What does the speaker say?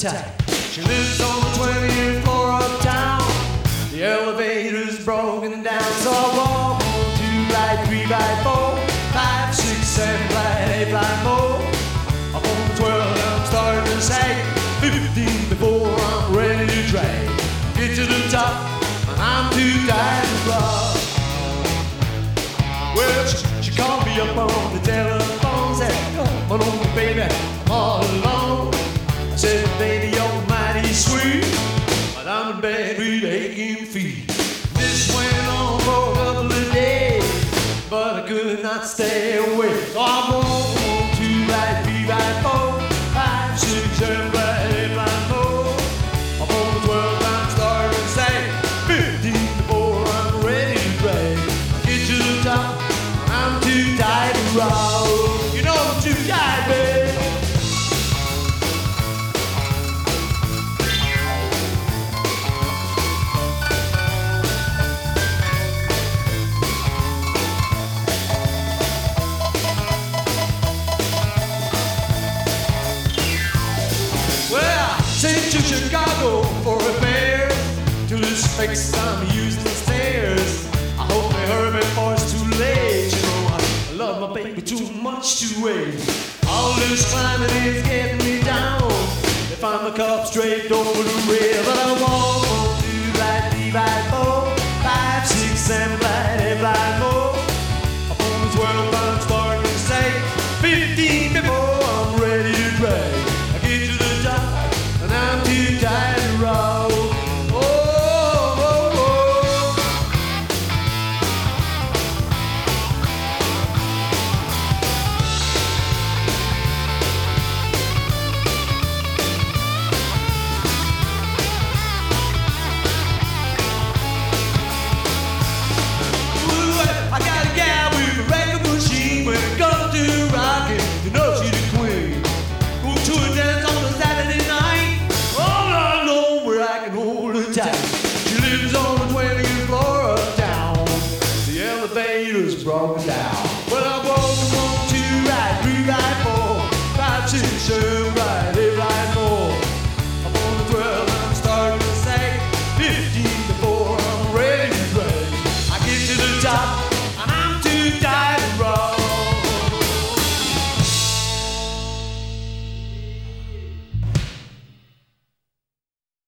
tight. She lives on the 20th floor uptown. The elevator's broken down, so I walk on 2 by 3 by 4, 5, 6, 7 by 8 by more. I'm on the 12, I'm starting to sag. 15 before I'm ready to drag. Get to the top, and I'm too tired to rock. Well, she called me up on the telephone, said, "Come on over, baby, I'm all alone." I said, "Baby, you're mighty sweet, but I'm in bed with aching feet." This went on for a couple of days, but I could not stay away. So I'm on 2 by 3 by 4, 5, 6, 7 by 8 by more. I'm on the 12, I'm starting to say 15 before I'm ready to drag. Get to the top, I'm too tired to roll. You know I'm too tired, babe. Sent to Chicago for repair. To this fix I'm using the stairs. I hope they hurry before it's too late. You know I love my baby too much to wait. All this climbing is getting me down. They find my cup straight over the rail, but I walk on 2 by 3 by 4, 5, 6, 7 by 8 by more. Up on the 12 I'm starting to say 15 before I'm ready to drag. I get to the top, and I'm too tired to roll. Oh, oh, oh. Ooh, I got a gal with a record machine. When it comes to rockin', you know she's the queen. Go to a dance on a Saturday night, all alone where I can hold her tight. She lives on the 20th floor uptown. The elevator's broken down. Well, I walk on 2 right, 3 right, 4, 5, 6, 7.